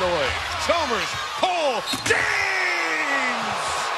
away. Chalmers, Cole, James!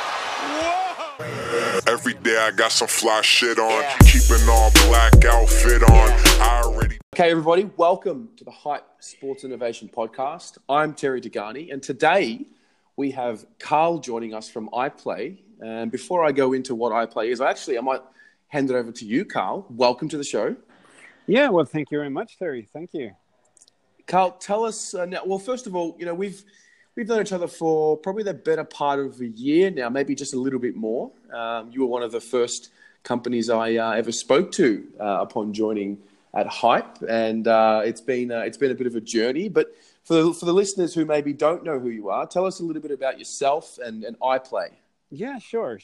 Whoa! Every day I got some fly shit on, keeping all black outfit on. Okay, everybody, welcome to the Hype Sports Innovation Podcast. I'm Terry Degani, and today we have Carl joining us from iPlay. And before I go into what iPlay is, I might hand it over to you, Carl. Welcome to the show. Yeah, well, thank you very much, Terry. Thank you. Carl, tell us now. Well, first of all, we've known each other for probably the better part of a year now, maybe just a little bit more. You were one of the first companies I ever spoke to upon joining at Hype, and it's been a bit of a journey. But for the listeners who maybe don't know who you are, tell us a little bit about yourself and iPlay. Yeah, sure.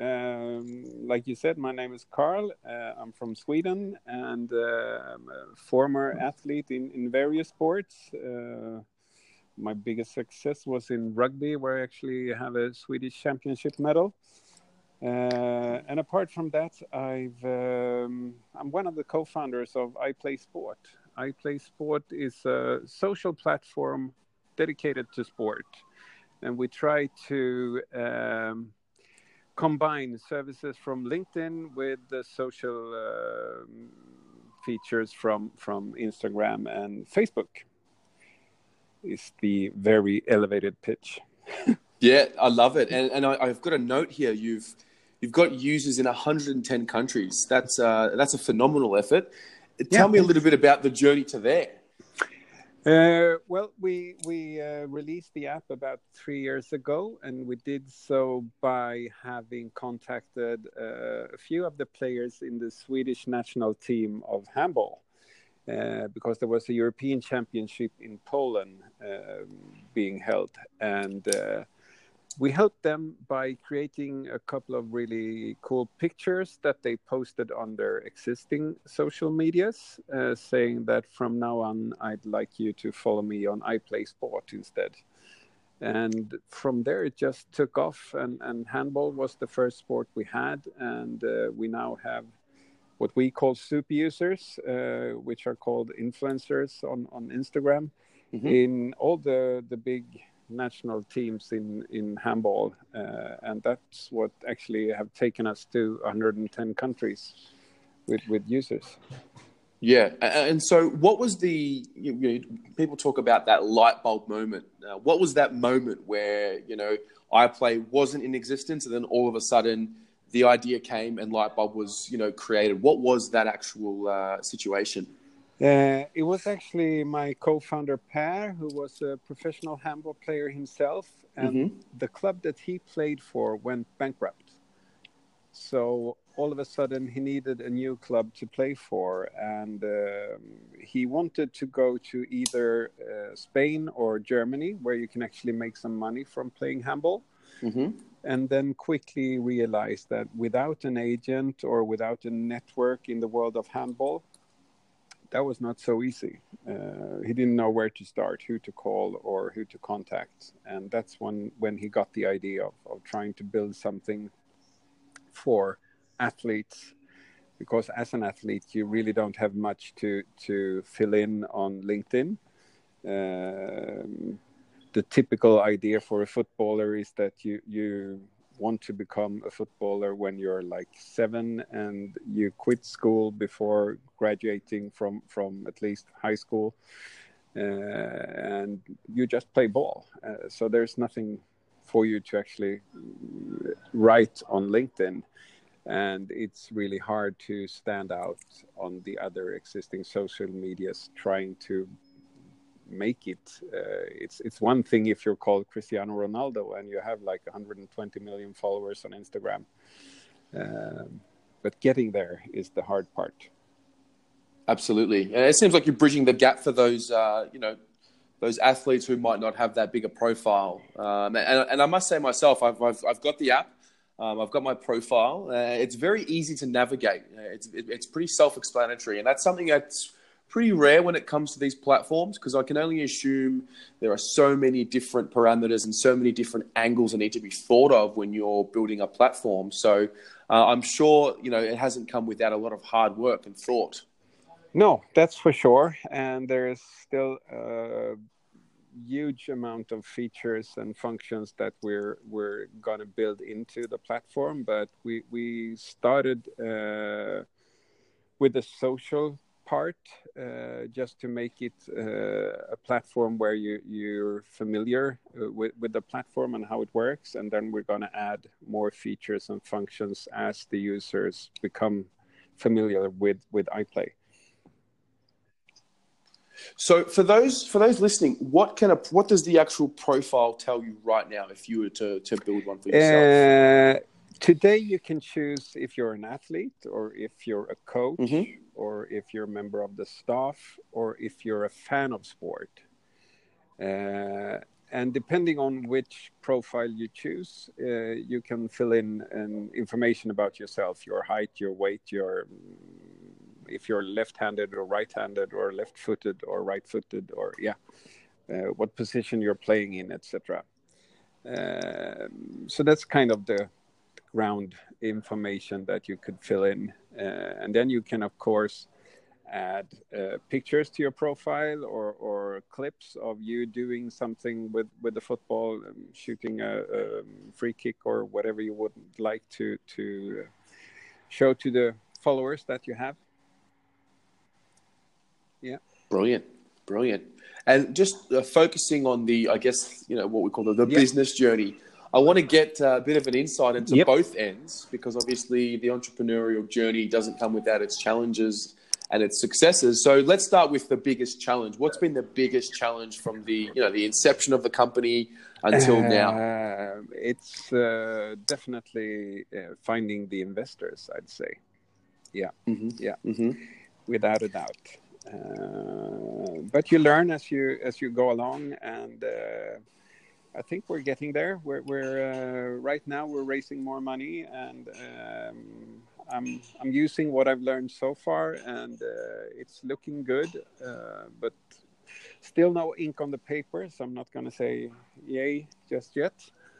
Like you said, my name is Carl. I'm from Sweden, and I'm a former athlete in various sports. My biggest success was in rugby, where I actually have a Swedish championship medal. And apart from that, I'm one of the co-founders of iPlay Sport. iPlay Sport is a social platform dedicated to sport. And we try to combine services from LinkedIn with the social features from Instagram and Facebook. Is the very elevated pitch. Yeah, I love it. And I've got a note here. You've got users in 110 countries. That's a phenomenal effort. Tell me a little bit about the journey to there. Well, we released the app about 3 years ago, and we did so by having contacted a few of the players in the Swedish national team of handball, because there was a European Championship in Poland being held, and we helped them by creating a couple of really cool pictures that they posted on their existing social medias, saying that from now on, I'd like you to follow me on iPlay Sport instead. And from there, it just took off, and handball was the first sport we had. And we now have what we call super users, which are called influencers on Instagram, in all the big national teams in handball, and that's what actually have taken us to 110 countries with users. Yeah, and so what was people talk about that light bulb moment. What was that moment where iPlay wasn't in existence, and then all of a sudden the idea came and light bulb was created? What was that actual situation? It was actually my co-founder Per, who was a professional handball player himself, and the club that he played for went bankrupt. So all of a sudden he needed a new club to play for, and he wanted to go to either Spain or Germany, where you can actually make some money from playing handball. And then quickly realized that without an agent or without a network in the world of handball, that was not so easy. He didn't know where to start, who to call or who to contact. And that's when he got the idea of trying to build something for athletes. Because as an athlete, you really don't have much to fill in on LinkedIn. The typical idea for a footballer is that you want to become a footballer when you're like 7 and you quit school before graduating from at least high school, and you just play ball. So there's nothing for you to actually write on LinkedIn, and it's really hard to stand out on the other existing social medias trying to make it. It's one thing if you're called Cristiano Ronaldo and you have like 120 million followers on Instagram, but getting there is the hard part. Absolutely, and it seems like you're bridging the gap for those those athletes who might not have that bigger profile. And I must say myself, I've got the app. I've got my profile. It's very easy to navigate. It's pretty self-explanatory, and that's something that's pretty rare when it comes to these platforms, because I can only assume there are so many different parameters and so many different angles that need to be thought of when you're building a platform. So I'm sure, it hasn't come without a lot of hard work and thought. No, that's for sure. And there's still huge amount of features and functions that we're gonna build into the platform. But we started with the social part, just to make it a platform where you're familiar with the platform and how it works, and then we're going to add more features and functions as the users become familiar with iPlay. So for those listening, what does the actual profile tell you right now if you were to build one for yourself? Today you can choose if you're an athlete, or if you're a coach, or if you're a member of the staff, or if you're a fan of sport. And depending on which profile you choose, you can fill in information about yourself, your height, your weight, if you're left-handed or right-handed, or left-footed or right-footed, or what position you're playing in, etc. So that's kind of the ground information that you could fill in, and then you can of course add pictures to your profile, or clips of you doing something with the football, shooting a free kick, or whatever you would like to show to the followers that you have. Brilliant. And just focusing on the, I guess, what we call the business journey, I want to get a bit of an insight into both ends, because obviously the entrepreneurial journey doesn't come without its challenges and its successes. So let's start with the biggest challenge. What's been the biggest challenge from the inception of the company until now? It's definitely finding the investors, I'd say. Without a doubt. But you learn as you go along, and I think we're getting there. We're right now we're raising more money, and I'm using what I've learned so far, and it's looking good. But still no ink on the paper, so I'm not going to say yay just yet.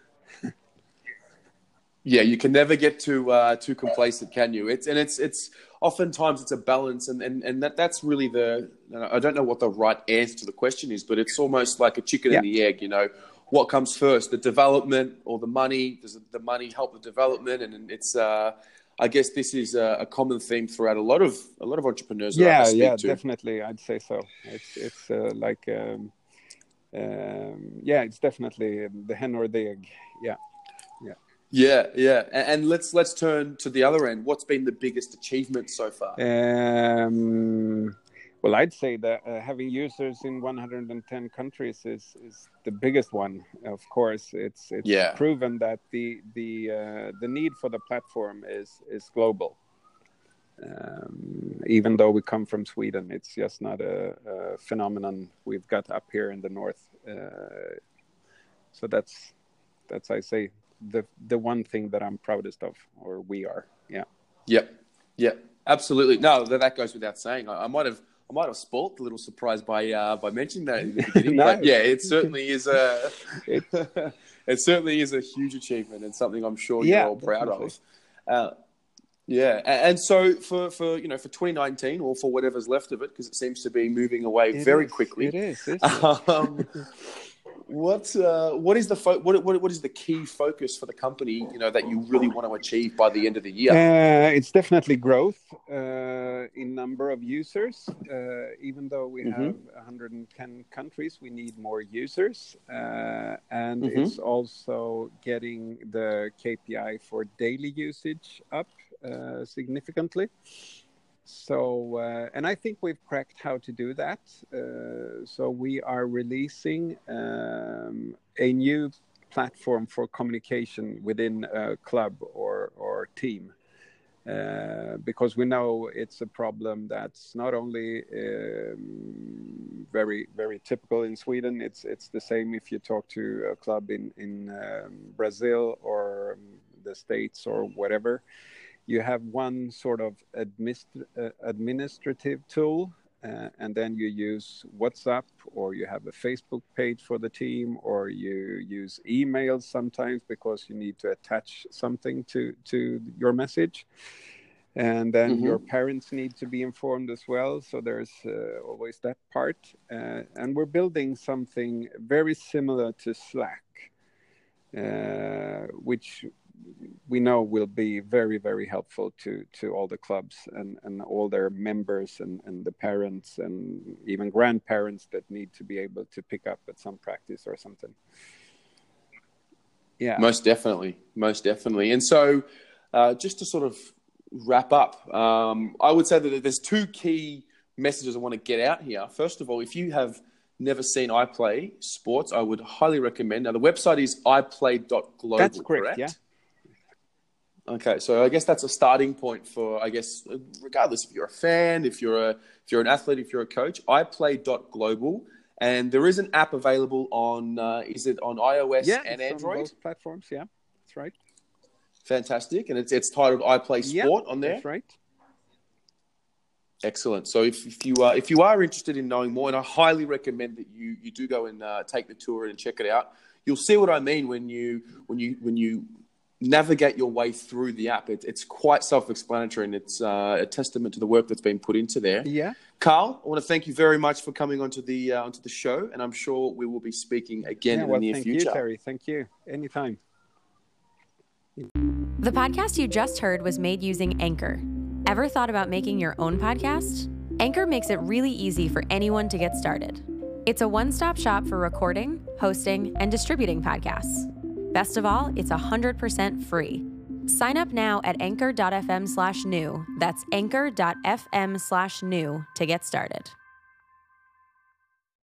Yeah, you can never get too complacent, can you? It's oftentimes it's a balance, and that's really I don't know what the right answer to the question is, but it's almost like a chicken and the egg. What comes first, the development or the money? Does the money help the development? And it's I guess this is a common theme throughout a lot of entrepreneurs. Yeah, definitely, I'd say so. It's like it's definitely the hen or the egg. Yeah. And let's turn to the other end. What's been the biggest achievement so far? Well, I'd say that having users in 110 countries is the biggest one. Of course, it's proven that the need for the platform is global. Even though we come from Sweden, it's just not a phenomenon we've got up here in the north. So that's I say the one thing that I'm proudest of, or we are. Yep, absolutely. No, that goes without saying. I might have spoilt a little surprise by mentioning that in the beginning. No. But it certainly is it certainly is a huge achievement, and something I'm sure you're all proud of. And so for 2019, or for whatever's left of it, because it seems to be moving away very quickly. It is. What is the key focus for the company, that you really want to achieve by the end of the year? It's definitely growth in number of users. Even though we have 110 countries, we need more users, and it's also getting the KPI for daily usage up significantly. So, and I think we've cracked how to do that. So we are releasing a new platform for communication within a club or team, because we know it's a problem that's not only very, very typical in Sweden. It's the same if you talk to a club in Brazil or the States or whatever. You have one sort of administrative tool, and then you use WhatsApp, or you have a Facebook page for the team, or you use emails sometimes because you need to attach something to your message. And then your parents need to be informed as well. So there's always that part. And we're building something very similar to Slack, which we know will be very, very helpful to all the clubs and all their members and the parents and even grandparents that need to be able to pick up at some practice or something. Yeah, most definitely. And so just to sort of wrap up, I would say that there's two key messages I want to get out here. First of all, if you have never seen iPlay Sports, I would highly recommend. Now, the website is iplay.global. That's correct? Yeah. Okay, so I guess that's a starting point for, I guess, regardless if you're a fan, if you're an athlete, if you're a coach, iplay.global. And there is an app available on, is it on iOS and Android? On both platforms, yeah, that's right. Fantastic. And it's titled iPlay Sport on there? That's right. Excellent. So if you are interested in knowing more, and I highly recommend that you do go and take the tour and check it out, you'll see what I mean when you navigate your way through the app. It's quite self-explanatory, and it's a testament to the work that's been put into there. Yeah. Carl, I want to thank you very much for coming onto the show, and I'm sure we will be speaking again in the near future. Thank you, Terry. Thank you. Anytime. The podcast you just heard was made using Anchor. Ever thought about making your own podcast? Anchor makes it really easy for anyone to get started. It's a one-stop shop for recording, hosting, and distributing podcasts. Best of all, it's 100% free. Sign up now at anchor.fm/new. That's anchor.fm/new to get started.